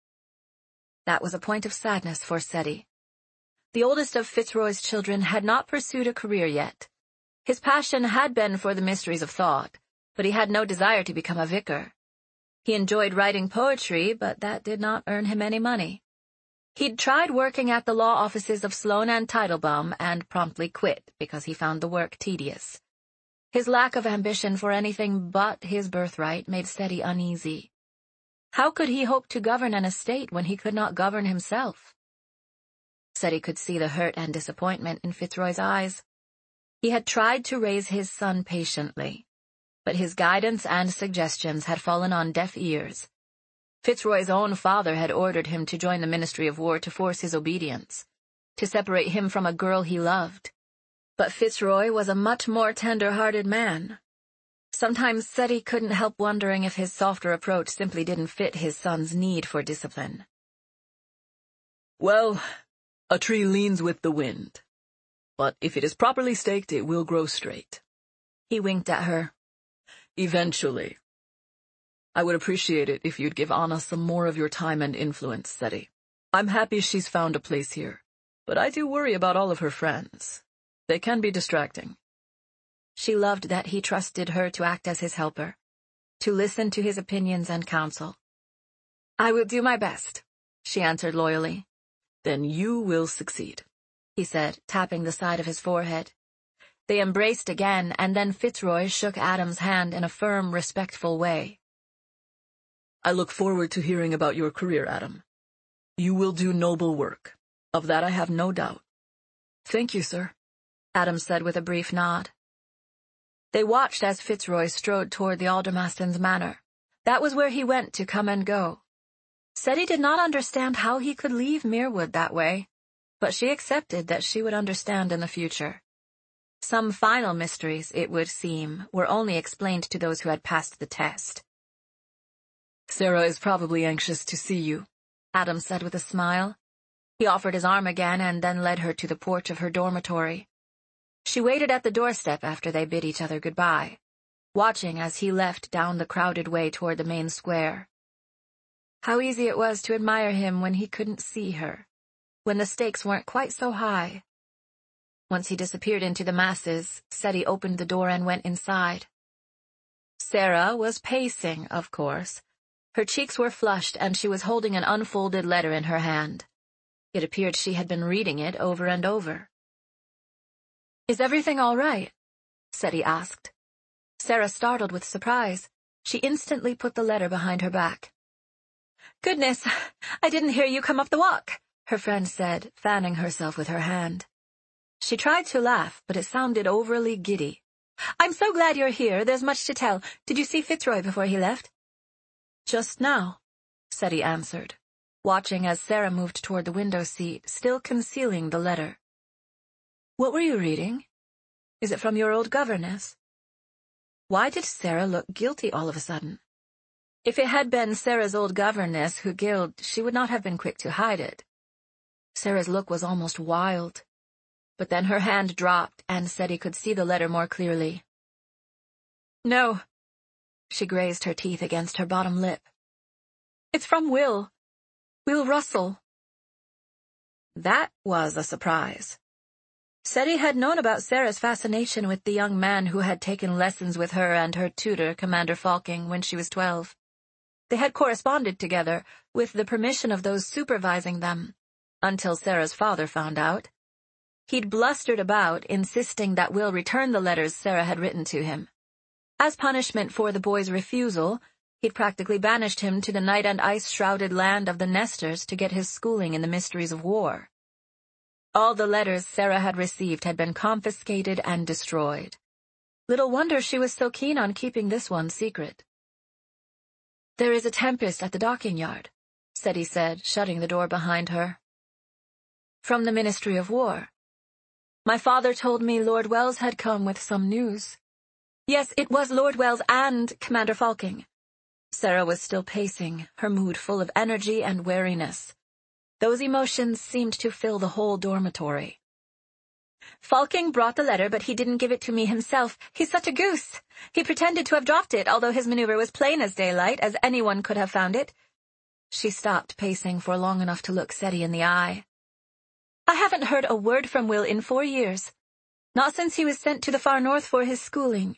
That was a point of sadness for Seti. The oldest of Fitzroy's children had not pursued a career yet. His passion had been for the mysteries of thought, but he had no desire to become a vicar. He enjoyed writing poetry, but that did not earn him any money. He'd tried working at the law offices of Sloane and Teitelbaum and promptly quit because he found the work tedious. His lack of ambition for anything but his birthright made Seti uneasy. How could he hope to govern an estate when he could not govern himself? Seti could see the hurt and disappointment in Fitzroy's eyes. He had tried to raise his son patiently, but his guidance and suggestions had fallen on deaf ears. Fitzroy's own father had ordered him to join the Ministry of War to force his obedience, to separate him from a girl he loved. But Fitzroy was a much more tender-hearted man. Sometimes Seti couldn't help wondering if his softer approach simply didn't fit his son's need for discipline. "Well, a tree leans with the wind, but if it is properly staked, it will grow straight." He winked at her. "Eventually. I would appreciate it if you'd give Anna some more of your time and influence, Seti. I'm happy she's found a place here, but I do worry about all of her friends. They can be distracting." She loved that he trusted her to act as his helper, to listen to his opinions and counsel. "I will do my best," she answered loyally. "Then you will succeed," he said, tapping the side of his forehead. They embraced again, and then Fitzroy shook Adam's hand in a firm, respectful way. "I look forward to hearing about your career, Adam. You will do noble work. Of that I have no doubt." "Thank you, sir," Adam said with a brief nod. They watched as Fitzroy strode toward the Aldermaston's manor. That was where he went to come and go. Seti did not understand how he could leave Mirwood that way, but she accepted that she would understand in the future. Some final mysteries, it would seem, were only explained to those who had passed the test. "Sarah is probably anxious to see you," Adam said with a smile. He offered his arm again and then led her to the porch of her dormitory. She waited at the doorstep after they bid each other goodbye, watching as he left down the crowded way toward the main square. How easy it was to admire him when he couldn't see her, when the stakes weren't quite so high. Once he disappeared into the masses, Seti opened the door and went inside. Sarah was pacing, of course. Her cheeks were flushed and she was holding an unfolded letter in her hand. It appeared she had been reading it over and over. "Is everything all right?" Seti asked. Sarah startled with surprise. She instantly put the letter behind her back. "Goodness, I didn't hear you come up the walk," her friend said, fanning herself with her hand. She tried to laugh, but it sounded overly giddy. "I'm so glad you're here. There's much to tell. Did you see Fitzroy before he left?" "Just now," Seti answered, watching as Sarah moved toward the window seat, still concealing the letter. "What were you reading? Is it from your old governess?" Why did Sarah look guilty all of a sudden? If it had been Sarah's old governess who gilled, she would not have been quick to hide it. Sarah's look was almost wild. But then her hand dropped, and Seti could see the letter more clearly. "No." She grazed her teeth against her bottom lip. "It's from Will. Will Russell." That was a surprise. Seti had known about Sarah's fascination with the young man who had taken lessons with her and her tutor, Commander Falking, when she was 12. They had corresponded together, with the permission of those supervising them, until Sarah's father found out. He'd blustered about, insisting that Will return the letters Sarah had written to him. As punishment for the boy's refusal, he'd practically banished him to the night and ice-shrouded land of the Nestors to get his schooling in the mysteries of war. All the letters Sarah had received had been confiscated and destroyed. Little wonder she was so keen on keeping this one secret. "There is a tempest at the docking yard," Seti said, shutting the door behind her. "From the Ministry of War. My father told me Lord Wells had come with some news." "Yes, it was Lord Wells and Commander Falking." Sarah was still pacing, her mood full of energy and wariness. Those emotions seemed to fill the whole dormitory. "Falking brought the letter, but he didn't give it to me himself. He's such a goose. He pretended to have dropped it, although his maneuver was plain as daylight, as anyone could have found it." She stopped pacing for long enough to look Seti in the eye. "I haven't heard a word from Will in 4 years. Not since he was sent to the far north for his schooling."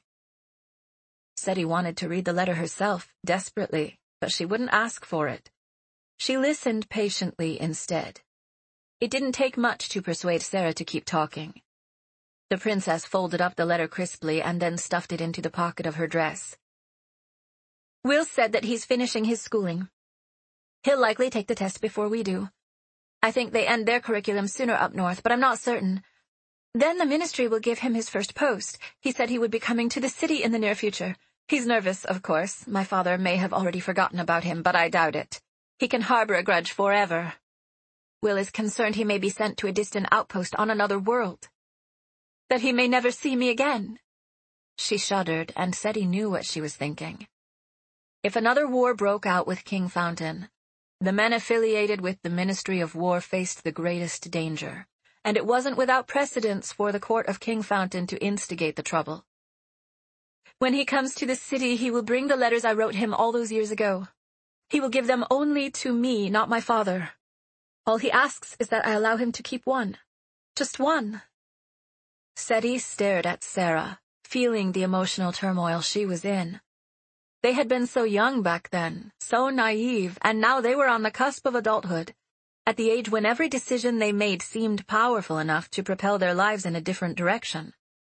Seti wanted to read the letter herself, desperately, but she wouldn't ask for it. She listened patiently instead. It didn't take much to persuade Sarah to keep talking. The princess folded up the letter crisply and then stuffed it into the pocket of her dress. "Will said that he's finishing his schooling. He'll likely take the test before we do. I think they end their curriculum sooner up north, but I'm not certain. Then the ministry will give him his first post. He said he would be coming to the city in the near future. He's nervous, of course. My father may have already forgotten about him, but I doubt it. He can harbor a grudge forever. Will is concerned he may be sent to a distant outpost on another world. That he may never see me again." She shuddered, and Seti knew what she was thinking. If another war broke out with King Fountain, the men affiliated with the Ministry of War faced the greatest danger, and it wasn't without precedence for the court of King Fountain to instigate the trouble. "When he comes to the city, he will bring the letters I wrote him all those years ago. He will give them only to me, not my father. All he asks is that I allow him to keep one. Just one." Seti stared at Sarah, feeling the emotional turmoil she was in. They had been so young back then, so naive, and now they were on the cusp of adulthood, at the age when every decision they made seemed powerful enough to propel their lives in a different direction.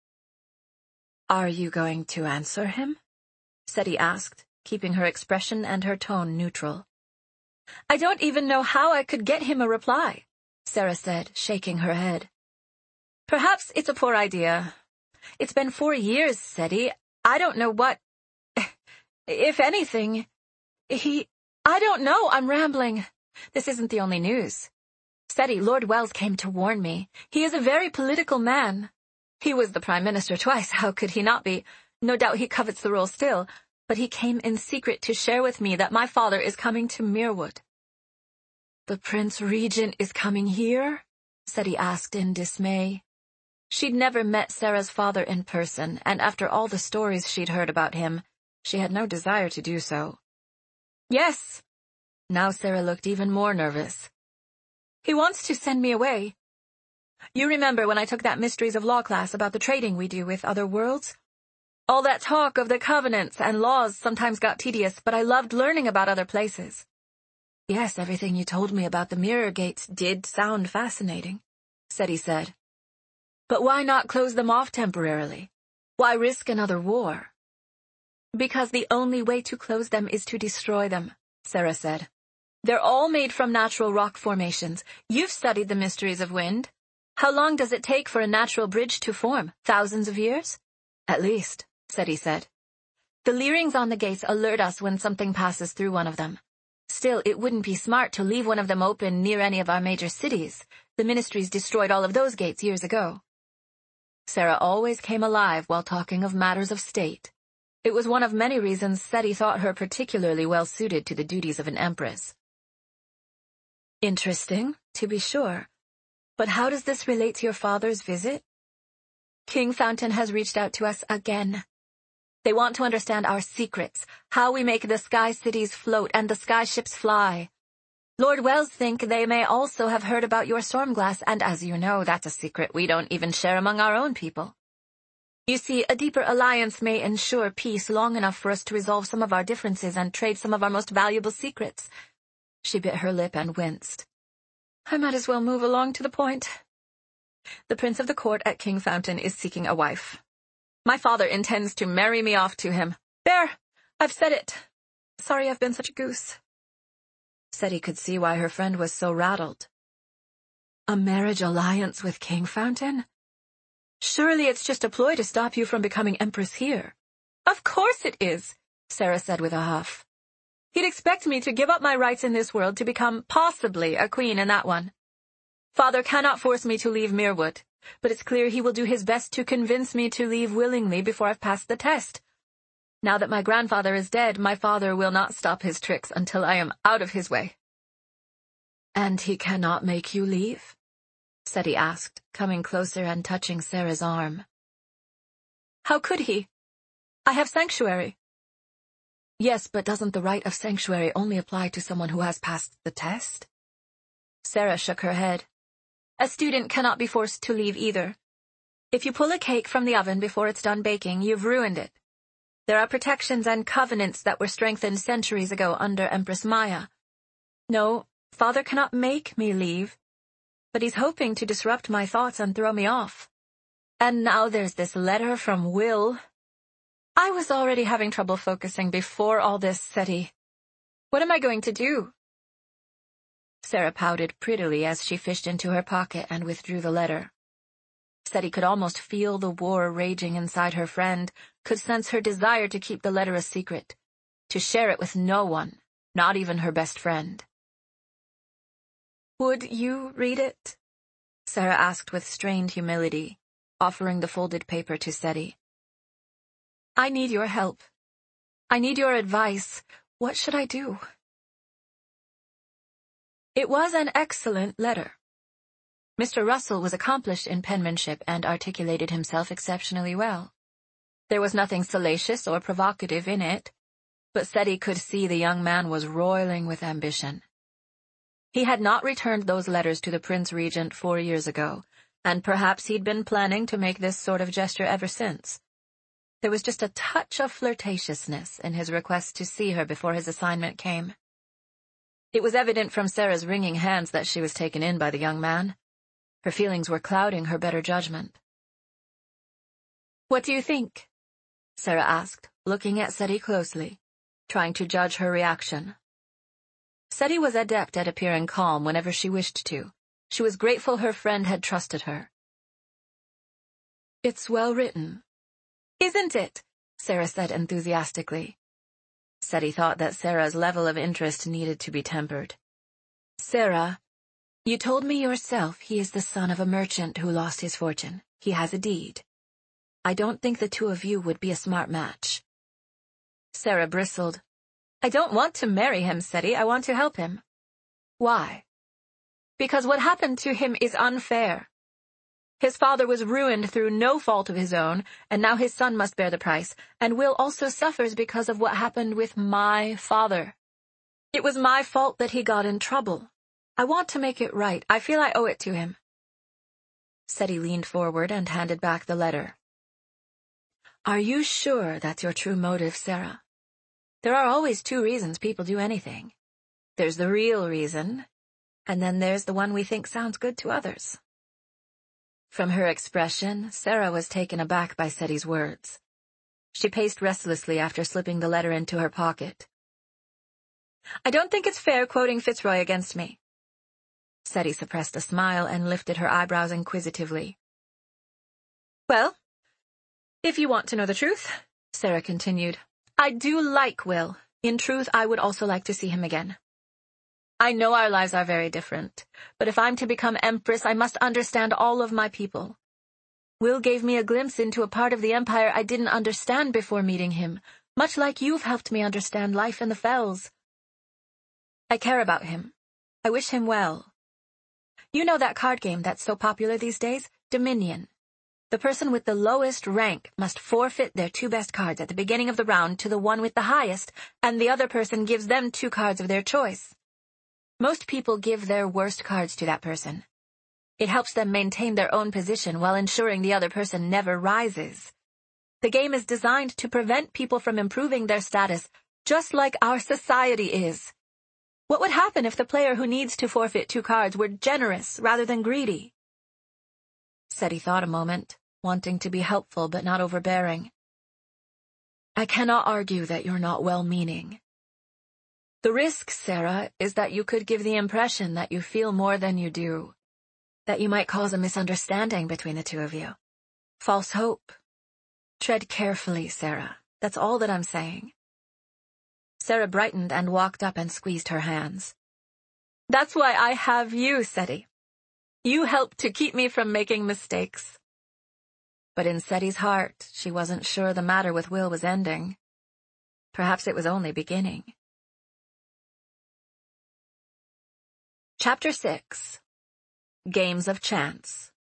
"Are you going to answer him?" Seti asked, keeping her expression and her tone neutral. "I don't even know how I could get him a reply," Sarah said, shaking her head. "Perhaps it's a poor idea. It's been 4 years, Seti. I don't know what... If anything, he I don't know, I'm rambling. This isn't the only news. Seti, Lord Wells came to warn me. He is a very political man. He was the Prime Minister twice, how could he not be? No doubt he covets the role still, but he came in secret to share with me that my father is coming to Mirwood. The Prince Regent is coming here? Seti asked in dismay. She'd never met Sarah's father in person, and after all the stories she'd heard about him, she had no desire to do so. Yes. Now Sarah looked even more nervous. He wants to send me away. You remember when I took that Mysteries of Law class about the trading we do with other worlds? All that talk of the covenants and laws sometimes got tedious, but I loved learning about other places. Yes, everything you told me about the Mirror Gates did sound fascinating, Seti said. But why not close them off temporarily? Why risk another war? Because the only way to close them is to destroy them, Sarah said. They're all made from natural rock formations. You've studied the mysteries of wind. How long does it take for a natural bridge to form? Thousands of years? At least, Seti said. The leerings on the gates alert us when something passes through one of them. Still, it wouldn't be smart to leave one of them open near any of our major cities. The ministries destroyed all of those gates years ago. Sarah always came alive while talking of matters of state. It was one of many reasons Seti thought her particularly well suited to the duties of an empress. Interesting, to be sure. But how does this relate to your father's visit? King Fountain has reached out to us again. They want to understand our secrets, how we make the sky cities float and the sky ships fly. Lord Wells think they may also have heard about your Stormglass, and as you know, that's a secret we don't even share among our own people. You see, a deeper alliance may ensure peace long enough for us to resolve some of our differences and trade some of our most valuable secrets. She bit her lip and winced. I might as well move along to the point. The Prince of the Court at King Fountain is seeking a wife. My father intends to marry me off to him. There! I've said it. Sorry I've been such a goose. Seti could see why her friend was so rattled. A marriage alliance with King Fountain? Surely it's just a ploy to stop you from becoming Empress here. Of course it is, Sarah said with a huff. He'd expect me to give up my rights in this world to become possibly a queen in that one. Father cannot force me to leave Mirwood, but it's clear he will do his best to convince me to leave willingly before I've passed the test. Now that my grandfather is dead, my father will not stop his tricks until I am out of his way. And he cannot make you leave? Seti asked, coming closer and touching Sarah's arm. How could he? I have sanctuary. Yes, but doesn't the right of sanctuary only apply to someone who has passed the test? Sarah shook her head. A student cannot be forced to leave either. If you pull a cake from the oven before it's done baking, you've ruined it. There are protections and covenants that were strengthened centuries ago under Empress Maya. No, Father cannot make me leave, but he's hoping to disrupt my thoughts and throw me off. And now there's this letter from Will. I was already having trouble focusing before all this, Seti. What am I going to do? Sarah pouted prettily as she fished into her pocket and withdrew the letter. Seti could almost feel the war raging inside her friend, could sense her desire to keep the letter a secret, to share it with no one, not even her best friend. Would you read it? Sarah asked with strained humility, offering the folded paper to Seti. I need your help. I need your advice. What should I do? It was an excellent letter. Mr. Russell was accomplished in penmanship and articulated himself exceptionally well. There was nothing salacious or provocative in it, but Seti could see the young man was roiling with ambition. He had not returned those letters to the Prince Regent 4 years ago, and perhaps he'd been planning to make this sort of gesture ever since. There was just a touch of flirtatiousness in his request to see her before his assignment came. It was evident from Sarah's wringing hands that she was taken in by the young man. Her feelings were clouding her better judgment. What do you think? Sarah asked, looking at Seti closely, trying to judge her reaction. Seti was adept at appearing calm whenever she wished to. She was grateful her friend had trusted her. It's well written. Isn't it? Sarah said enthusiastically. Seti thought that Sarah's level of interest needed to be tempered. Sarah, you told me yourself he is the son of a merchant who lost his fortune. He has a deed. I don't think the two of you would be a smart match. Sarah bristled. I don't want to marry him, Seti. I want to help him. Why? Because what happened to him is unfair. His father was ruined through no fault of his own, and now his son must bear the price, and Will also suffers because of what happened with my father. It was my fault that he got in trouble. I want to make it right. I feel I owe it to him. Seti leaned forward and handed back the letter. Are you sure that's your true motive, Sarah? There are always two reasons people do anything. There's the real reason, and then there's the one we think sounds good to others. From her expression, Sarah was taken aback by Seti's words. She paced restlessly after slipping the letter into her pocket. I don't think it's fair quoting Fitzroy against me. Seti suppressed a smile and lifted her eyebrows inquisitively. Well, if you want to know the truth, Sarah continued, I do like Will. In truth, I would also like to see him again. I know our lives are very different, but if I'm to become Empress, I must understand all of my people. Will gave me a glimpse into a part of the Empire I didn't understand before meeting him, much like you've helped me understand life in the Fells. I care about him. I wish him well. You know that card game that's so popular these days? Dominion. The person with the lowest rank must forfeit their two best cards at the beginning of the round to the one with the highest, and the other person gives them two cards of their choice. Most people give their worst cards to that person. It helps them maintain their own position while ensuring the other person never rises. The game is designed to prevent people from improving their status, just like our society is. What would happen if the player who needs to forfeit two cards were generous rather than greedy? Seti thought a moment, wanting to be helpful but not overbearing. I cannot argue that you're not well-meaning. The risk, Sarah, is that you could give the impression that you feel more than you do, that you might cause a misunderstanding between the two of you. False hope. Tread carefully, Sarah. That's all that I'm saying. Sarah brightened and walked up and squeezed her hands. That's why I have you, Seti. You help to keep me from making mistakes. But in Seti's heart, she wasn't sure the matter with Will was ending. Perhaps it was only beginning. Chapter 6. Games of Chance.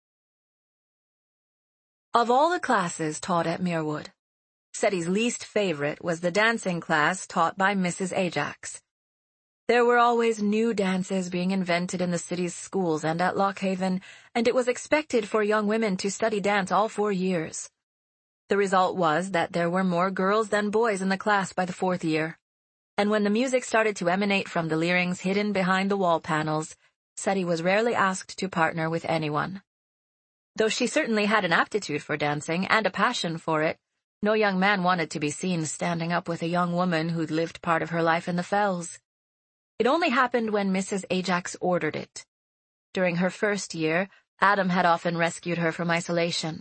Of all the classes taught at Muirwood, Seti's least favorite was the dancing class taught by Mrs. Ajax. There were always new dances being invented in the city's schools and at Lockhaven, and it was expected for young women to study dance all 4 years. The result was that there were more girls than boys in the class by the 4th year. And when the music started to emanate from the leerings hidden behind the wall panels, Seti was rarely asked to partner with anyone. Though she certainly had an aptitude for dancing and a passion for it, no young man wanted to be seen standing up with a young woman who'd lived part of her life in the Fells. It only happened when Mrs. Ajax ordered it. During her first year, Adam had often rescued her from isolation.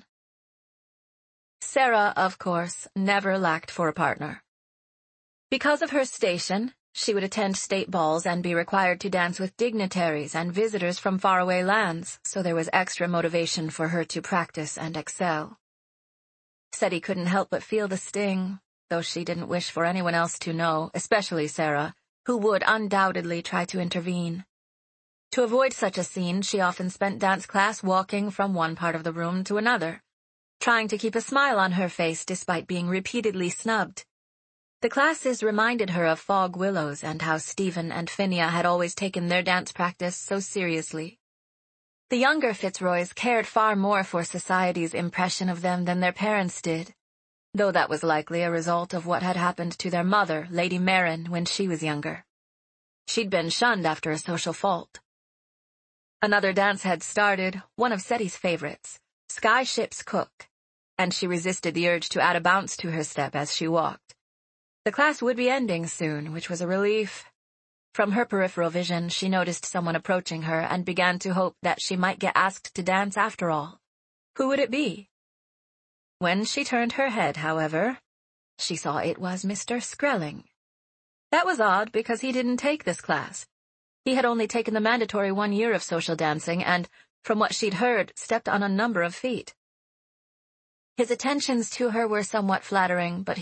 Sarah, of course, never lacked for a partner. Because of her station, she would attend state balls and be required to dance with dignitaries and visitors from faraway lands, so there was extra motivation for her to practice and excel. Seti couldn't help but feel the sting, though she didn't wish for anyone else to know, especially Sarah, who would undoubtedly try to intervene. To avoid such a scene, she often spent dance class walking from one part of the room to another, trying to keep a smile on her face despite being repeatedly snubbed. The classes reminded her of Fog Willows and how Stephen and Phinia had always taken their dance practice so seriously. The younger Fitzroys cared far more for society's impression of them than their parents did, though that was likely a result of what had happened to their mother, Lady Merrin, when she was younger. She'd been shunned after a social fault. Another dance had started, one of Seti's favorites, Skyship's Cook, and she resisted the urge to add a bounce to her step as she walked. The class would be ending soon, which was a relief. From her peripheral vision, she noticed someone approaching her and began to hope that she might get asked to dance after all. Who would it be? When she turned her head, however, she saw it was Mr. Skrelling. That was odd because he didn't take this class. He had only taken the mandatory 1 year of social dancing and, from what she'd heard, stepped on a number of feet. His attentions to her were somewhat flattering, but